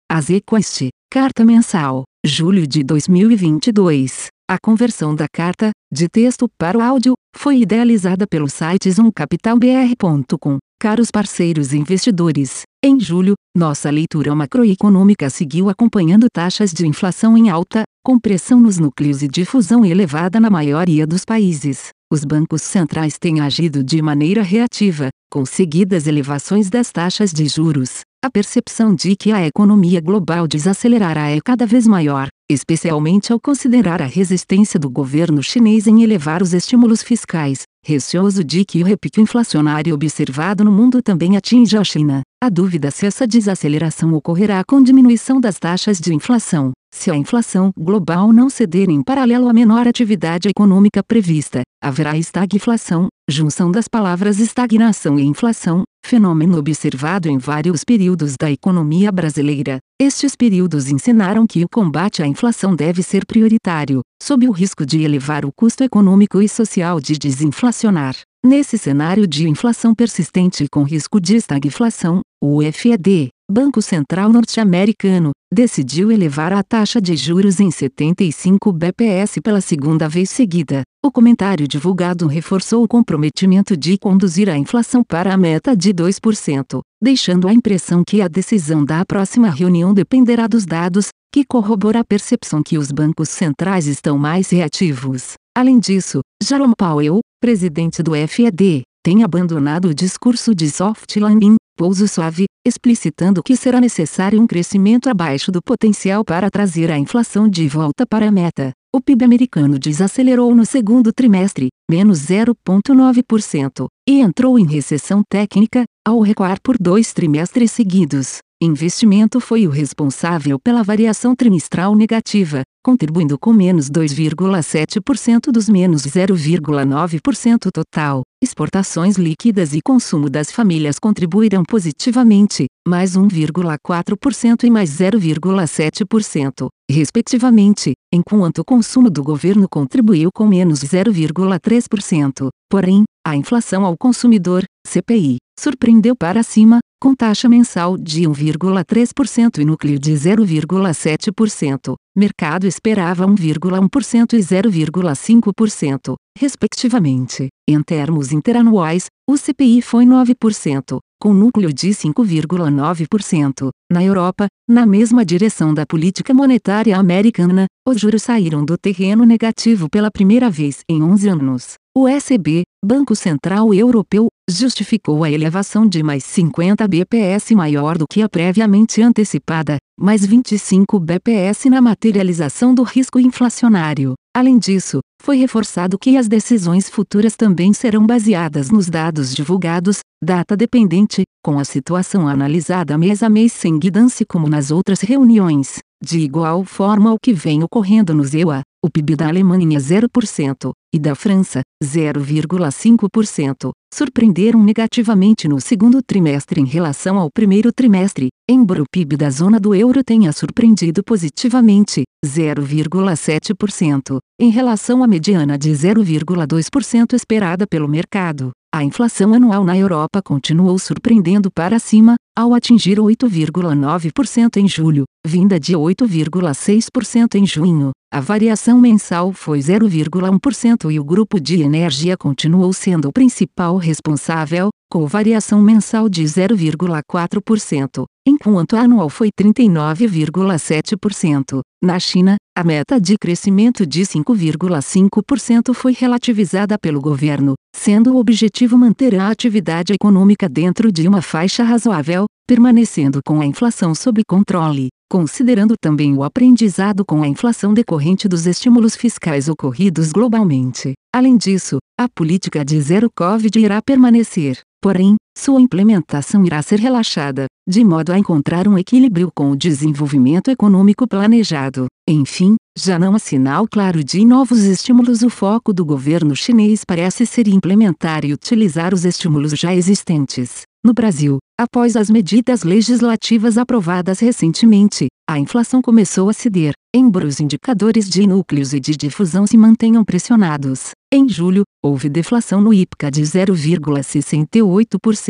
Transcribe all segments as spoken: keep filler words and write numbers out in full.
A ZQuest, Carta Mensal, julho de dois mil e vinte e dois. A conversão da carta, de texto para o áudio, foi idealizada pelo site zoom capital b r ponto com. Caros parceiros investidores, em julho, nossa leitura macroeconômica seguiu acompanhando taxas de inflação em alta, com pressão nos núcleos e difusão elevada na maioria dos países. Os bancos centrais têm agido de maneira reativa, com seguidas elevações das taxas de juros. A percepção de que a economia global desacelerará é cada vez maior, especialmente ao considerar a resistência do governo chinês em elevar os estímulos fiscais, receoso de que o repique inflacionário observado no mundo também atinja a China. A dúvida se essa desaceleração ocorrerá com diminuição das taxas de inflação. Se a inflação global não ceder em paralelo à menor atividade econômica prevista, haverá estagflação, junção das palavras estagnação e inflação, fenômeno observado em vários períodos da economia brasileira. Estes períodos ensinaram que o combate à inflação deve ser prioritário, sob o risco de elevar o custo econômico e social de desinflacionar. Nesse cenário de inflação persistente com risco de estagflação, o F E D, Banco Central Norte-Americano, decidiu elevar a taxa de juros em setenta e cinco B P S pela segunda vez seguida. O comentário divulgado reforçou o comprometimento de conduzir a inflação para a meta de dois por cento, deixando a impressão que a decisão da próxima reunião dependerá dos dados, que corrobora a percepção que os bancos centrais estão mais reativos. Além disso, Jerome Powell, presidente do F E D, tem abandonado o discurso de soft landing, pouso suave, explicitando que será necessário um crescimento abaixo do potencial para trazer a inflação de volta para a meta. O P I B americano desacelerou no segundo trimestre, menos zero vírgula nove por cento, e entrou em recessão técnica, ao recuar por dois trimestres seguidos. Investimento foi o responsável pela variação trimestral negativa, contribuindo com menos dois vírgula sete por cento dos menos zero vírgula nove por cento total. Exportações líquidas e consumo das famílias contribuíram positivamente, mais um vírgula quatro por cento e mais zero vírgula sete por cento, respectivamente, enquanto o consumo do governo contribuiu com menos zero vírgula três por cento. Porém, a inflação ao consumidor, C P I, surpreendeu para cima, com taxa mensal de um vírgula três por cento e núcleo de zero vírgula sete por cento. Mercado esperava um vírgula um por cento e zero vírgula cinco por cento, respectivamente. Em termos interanuais, o C P I foi nove por cento, com núcleo de cinco vírgula nove por cento. Na Europa, na mesma direção da política monetária americana, os juros saíram do terreno negativo pela primeira vez em onze anos. O E C B, Banco Central Europeu, justificou a elevação de mais cinquenta B P S maior do que a previamente antecipada, mais vinte e cinco B P S na materialização do risco inflacionário. Além disso, foi reforçado que as decisões futuras também serão baseadas nos dados divulgados, data dependente, com a situação analisada mês a mês sem guidance como nas outras reuniões. De igual forma ao que vem ocorrendo no Z E U A, o P I B da Alemanha zero por cento, e da França, zero vírgula cinco por cento, surpreenderam negativamente no segundo trimestre em relação ao primeiro trimestre, embora o P I B da zona do euro tenha surpreendido positivamente, zero vírgula sete por cento, em relação à mediana de zero vírgula dois por cento esperada pelo mercado. A inflação anual na Europa continuou surpreendendo para cima, ao atingir oito vírgula nove por cento em julho, vinda de oito vírgula seis por cento em junho. A variação mensal foi zero vírgula um por cento e o grupo de energia continuou sendo o principal responsável, com variação mensal de zero vírgula quatro por cento, enquanto a anual foi trinta e nove vírgula sete por cento. Na China, a meta de crescimento de cinco vírgula cinco por cento foi relativizada pelo governo, sendo o objetivo manter a atividade econômica dentro de uma faixa razoável, permanecendo com a inflação sob controle, considerando também o aprendizado com a inflação decorrente dos estímulos fiscais ocorridos globalmente. Além disso, a política de zero Covid irá permanecer, porém, sua implementação irá ser relaxada, de modo a encontrar um equilíbrio com o desenvolvimento econômico planejado. Enfim, já não há sinal claro de novos estímulos. O foco do governo chinês parece ser implementar e utilizar os estímulos já existentes. No Brasil, após as medidas legislativas aprovadas recentemente, a inflação começou a ceder, embora os indicadores de núcleos e de difusão se mantenham pressionados. Em julho, houve deflação no I P C A de zero vírgula sessenta e oito por cento,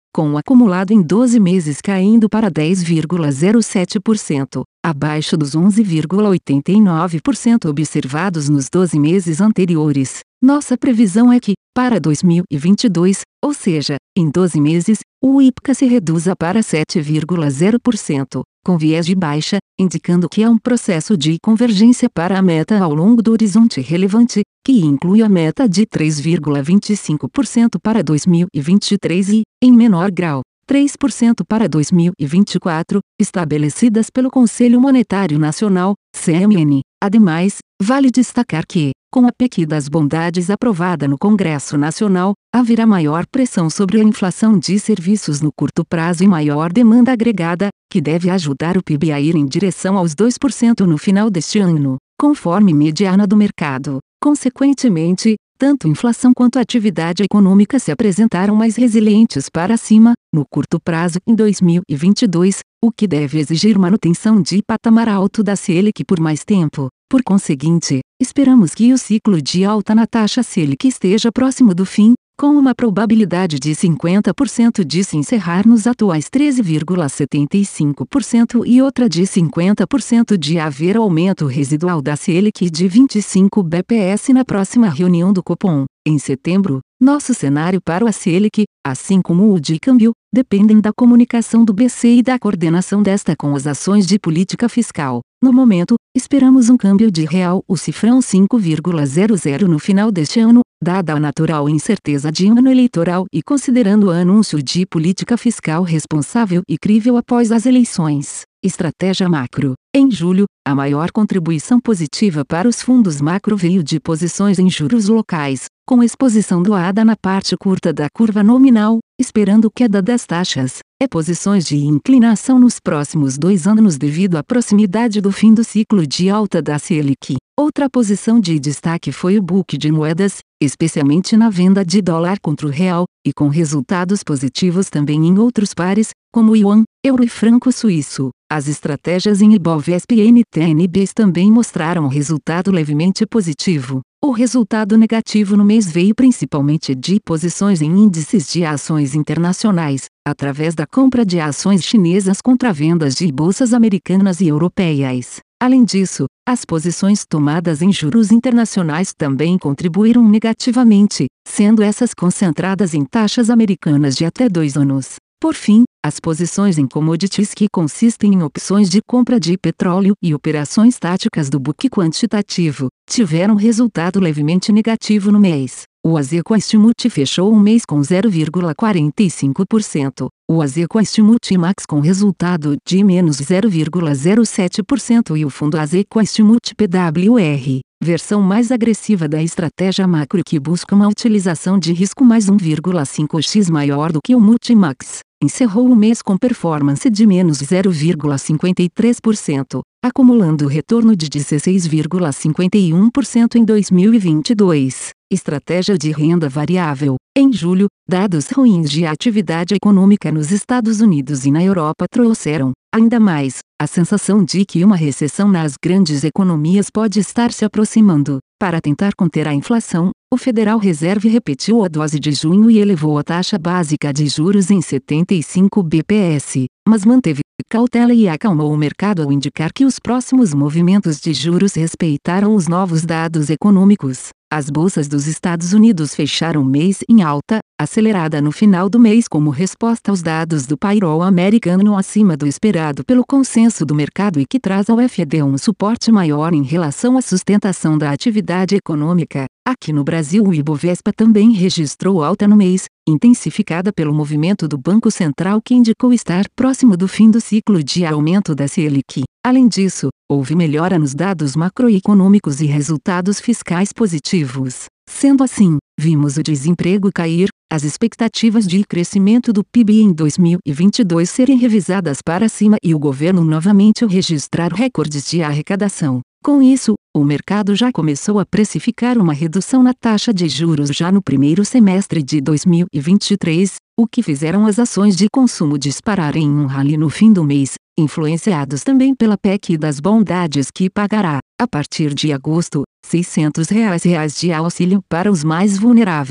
com o acumulado em doze meses caindo para dez vírgula zero sete por cento, abaixo dos onze vírgula oitenta e nove por cento observados nos doze meses anteriores. Nossa previsão é que, para dois mil e vinte e dois, ou seja, em doze meses, o I P C A se reduza para sete vírgula zero por cento, com viés de baixa, indicando que há um processo de convergência para a meta ao longo do horizonte relevante, que inclui a meta de três vírgula vinte e cinco por cento para dois mil e vinte e três e, em menor grau, três por cento para dois mil e vinte e quatro, estabelecidas pelo Conselho Monetário Nacional, C M N. Ademais, vale destacar que, com a P E C das Bondades aprovada no Congresso Nacional, haverá maior pressão sobre a inflação de serviços no curto prazo e maior demanda agregada, que deve ajudar o P I B a ir em direção aos dois por cento no final deste ano, conforme mediana do mercado. Consequentemente, tanto inflação quanto atividade econômica se apresentaram mais resilientes para cima, no curto prazo em dois mil e vinte e dois, o que deve exigir manutenção de patamar alto da Selic por mais tempo. Por conseguinte, esperamos que o ciclo de alta na taxa Selic esteja próximo do fim, com uma probabilidade de cinquenta por cento de se encerrar nos atuais treze vírgula setenta e cinco por cento e outra de cinquenta por cento de haver aumento residual da Selic de vinte e cinco B P S na próxima reunião do Copom, em setembro. Nosso cenário para a Selic, assim como o de câmbio, dependem da comunicação do B C e da coordenação desta com as ações de política fiscal. No momento, esperamos um câmbio de real o cifrão cinco vírgula zero zero no final deste ano, dada a natural incerteza de ano eleitoral e considerando o anúncio de política fiscal responsável e crível após as eleições. Estratégia macro. Em julho, a maior contribuição positiva para os fundos macro veio de posições em juros locais, com exposição doada na parte curta da curva nominal, esperando queda das taxas. É posições de inclinação nos próximos dois anos devido à proximidade do fim do ciclo de alta da Selic. Outra posição de destaque foi o book de moedas, especialmente na venda de dólar contra o real, e com resultados positivos também em outros pares, como o yuan, euro e franco suíço. As estratégias em Ibovespa e N T N Bs também mostraram resultado levemente positivo. O resultado negativo no mês veio principalmente de posições em índices de ações internacionais, através da compra de ações chinesas contra vendas de bolsas americanas e europeias. Além disso, as posições tomadas em juros internacionais também contribuíram negativamente, sendo essas concentradas em taxas americanas de até dois anos. Por fim, as posições em commodities que consistem em opções de compra de petróleo e operações táticas do book quantitativo, tiveram resultado levemente negativo no mês. O Azequa Estimute fechou um mês com zero vírgula quarenta e cinco por cento, o Azequa Estimute Max com resultado de menos zero vírgula zero sete por cento e o fundo Azequa Estimute P W R, versão mais agressiva da estratégia macro que busca uma utilização de risco mais um vírgula cinco x maior do que o Multimax, encerrou o mês com performance de menos zero vírgula cinquenta e três por cento, acumulando retorno de dezesseis vírgula cinquenta e um por cento em dois mil e vinte e dois. Estratégia de renda variável. Em julho, dados ruins de atividade econômica nos Estados Unidos e na Europa trouxeram, ainda mais, a sensação de que uma recessão nas grandes economias pode estar se aproximando. Para tentar conter a inflação, o Federal Reserve repetiu a dose de junho e elevou a taxa básica de juros em setenta e cinco B P S, mas manteve cautela e acalmou o mercado ao indicar que os próximos movimentos de juros respeitaram os novos dados econômicos. As bolsas dos Estados Unidos fecharam o mês em alta, acelerada no final do mês como resposta aos dados do payroll americano acima do esperado pelo consenso do mercado e que traz ao F E D um suporte maior em relação à sustentação da atividade econômica. Aqui no Brasil o Ibovespa também registrou alta no mês, intensificada pelo movimento do Banco Central que indicou estar próximo do fim do ciclo de aumento da Selic. Além disso, houve melhora nos dados macroeconômicos e resultados fiscais positivos. Sendo assim, vimos o desemprego cair, as expectativas de crescimento do P I B em dois mil e vinte e dois serem revisadas para cima e o governo novamente registrar recordes de arrecadação. Com isso, o mercado já começou a precificar uma redução na taxa de juros já no primeiro semestre de dois mil e vinte e três, o que fizeram as ações de consumo dispararem em um rally no fim do mês, influenciados também pela P E C das Bondades que pagará, a partir de agosto, seiscentos reais, reais de auxílio para os mais vulneráveis.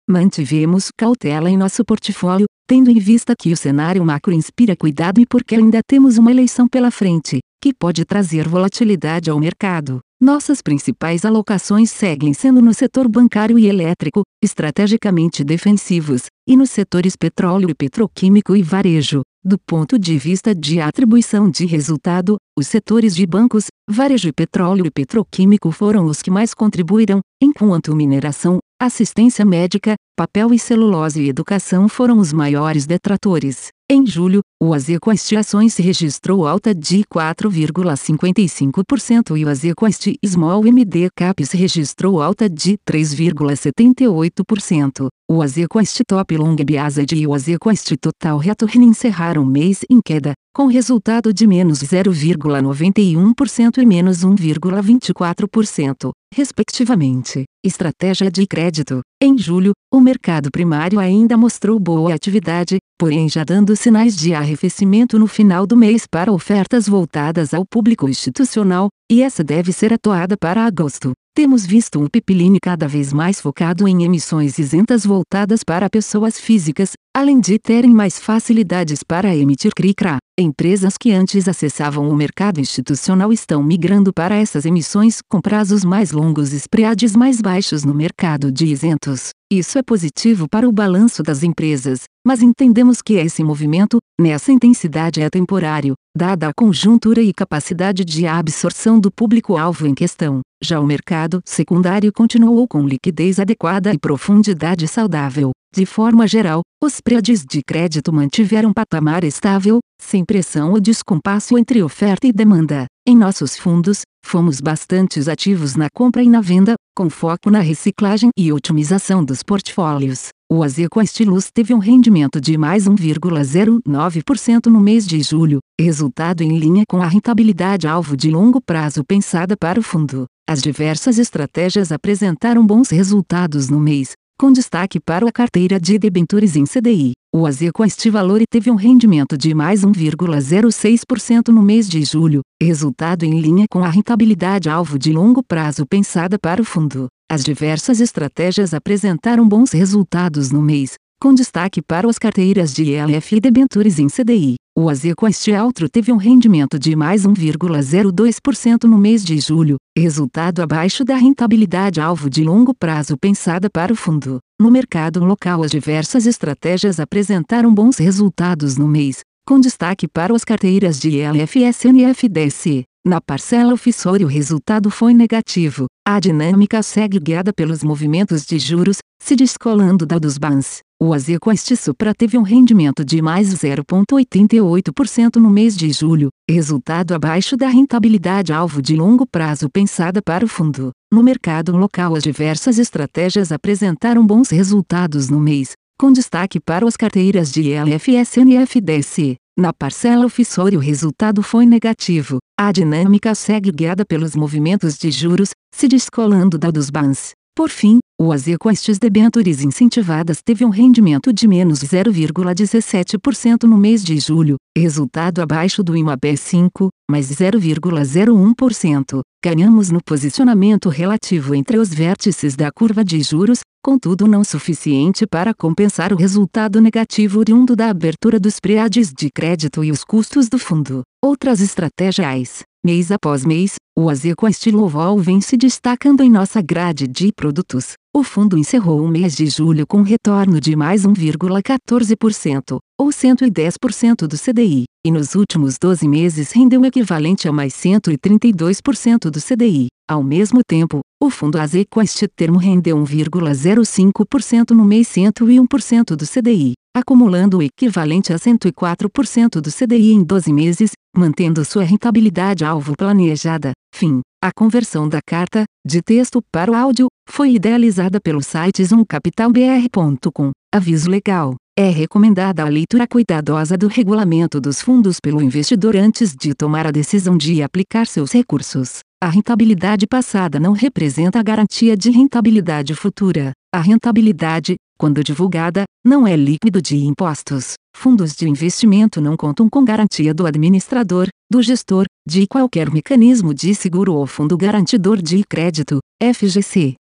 Mantivemos cautela em nosso portfólio, tendo em vista que o cenário macro inspira cuidado e porque ainda temos uma eleição pela frente, que pode trazer volatilidade ao mercado. Nossas principais alocações seguem sendo no setor bancário e elétrico, estrategicamente defensivos, e nos setores petróleo e petroquímico e varejo. Do ponto de vista de atribuição de resultado, os setores de bancos, varejo e petróleo e petroquímico foram os que mais contribuíram, enquanto mineração, assistência médica, papel e celulose e educação foram os maiores detratores. Em julho, o Azequest Ações registrou alta de quatro vírgula cinquenta e cinco por cento e o Azequest Small M D Caps registrou alta de três vírgula setenta e oito por cento. O Azequest Top Long Biased e o Azequest Total Return encerraram o mês em queda, com resultado de menos zero vírgula noventa e um por cento e menos um vírgula vinte e quatro por cento, respectivamente. Estratégia de crédito. Em julho, o mercado primário ainda mostrou boa atividade, porém já dando sinais de arrefecimento no final do mês para ofertas voltadas ao público institucional, e essa deve ser atuada para agosto. Temos visto um pipeline cada vez mais focado em emissões isentas voltadas para pessoas físicas, além de terem mais facilidades para emitir C R I C R A. Empresas que antes acessavam o mercado institucional estão migrando para essas emissões com prazos mais longos e spreads mais baixos no mercado de isentos. Isso é positivo para o balanço das empresas, mas entendemos que esse movimento, nessa intensidade é temporário, dada a conjuntura e capacidade de absorção do público-alvo em questão. Já o mercado secundário continuou com liquidez adequada e profundidade saudável. De forma geral, os spreads de crédito mantiveram patamar estável, sem pressão ou descompasso entre oferta e demanda. Em nossos fundos, fomos bastante ativos na compra e na venda, com foco na reciclagem e otimização dos portfólios. O Azequest Luz teve um rendimento de mais um vírgula zero nove por cento no mês de julho, resultado em linha com a rentabilidade alvo de longo prazo pensada para o fundo. As diversas estratégias apresentaram bons resultados no mês, com destaque para a carteira de debentures em C D I. O Azequest Valor teve um rendimento de mais um vírgula zero seis por cento no mês de julho, resultado em linha com a rentabilidade alvo de longo prazo pensada para o fundo. As diversas estratégias apresentaram bons resultados no mês, com destaque para as carteiras de E L F e debentures em C D I. O Azequest Altro teve um rendimento de mais um vírgula zero dois por cento no mês de julho, resultado abaixo da rentabilidade alvo de longo prazo pensada para o fundo. No mercado local, as diversas estratégias apresentaram bons resultados no mês, com destaque para as carteiras de E L F e S N F D C. Na parcela ofissória o resultado foi negativo. A dinâmica segue guiada pelos movimentos de juros, se descolando da dos bans. O Azequest Supra teve um rendimento de mais zero vírgula oitenta e oito por cento no mês de julho, resultado abaixo da rentabilidade alvo de longo prazo pensada para o fundo. No mercado local, as diversas estratégias apresentaram bons resultados no mês, com destaque para as carteiras de E L F e S N F D C. Na parcela ofissória o resultado foi negativo. A dinâmica segue guiada pelos movimentos de juros, se descolando da dos bans. Por fim, o Azequest Debentures incentivadas teve um rendimento de menos zero vírgula dezessete por cento no mês de julho, resultado abaixo do I M A B cinco, mais zero vírgula zero um por cento. Ganhamos no posicionamento relativo entre os vértices da curva de juros, contudo não suficiente para compensar o resultado negativo oriundo da abertura dos spreads de crédito e os custos do fundo. Outras estratégias. Mês após mês, o Azequest Low-Vol vem se destacando em nossa grade de produtos. O fundo encerrou o mês de julho com retorno de mais um vírgula quatorze por cento, ou cento e dez por cento do C D I, e nos últimos doze meses rendeu o equivalente a mais cento e trinta e dois por cento do C D I. Ao mesmo tempo, o fundo Azequest Termo rendeu um vírgula zero cinco por cento no mês, cento e um por cento do C D I, acumulando o equivalente a cento e quatro por cento do C D I em doze meses, mantendo sua rentabilidade alvo planejada. Fim. A conversão da carta, de texto para o áudio, foi idealizada pelo site zoom capital b r ponto com. Aviso legal. É recomendada a leitura cuidadosa do regulamento dos fundos pelo investidor antes de tomar a decisão de aplicar seus recursos. A rentabilidade passada não representa a garantia de rentabilidade futura. A rentabilidade, quando divulgada, não é líquido de impostos. Fundos de investimento não contam com garantia do administrador, do gestor, de qualquer mecanismo de seguro ou fundo garantidor de crédito, F G C.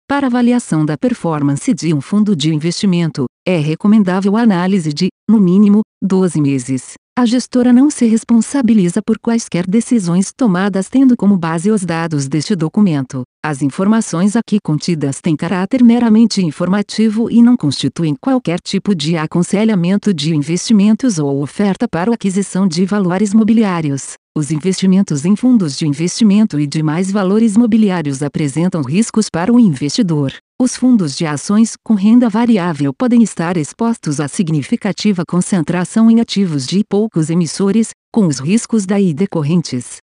Para avaliação da performance de um fundo de investimento, é recomendável a análise de, no mínimo, doze meses. A gestora não se responsabiliza por quaisquer decisões tomadas tendo como base os dados deste documento. As informações aqui contidas têm caráter meramente informativo e não constituem qualquer tipo de aconselhamento de investimentos ou oferta para a aquisição de valores mobiliários. Os investimentos em fundos de investimento e demais valores mobiliários apresentam riscos para o investidor. Os fundos de ações com renda variável podem estar expostos a significativa concentração em ativos de poucos emissores, com os riscos daí decorrentes.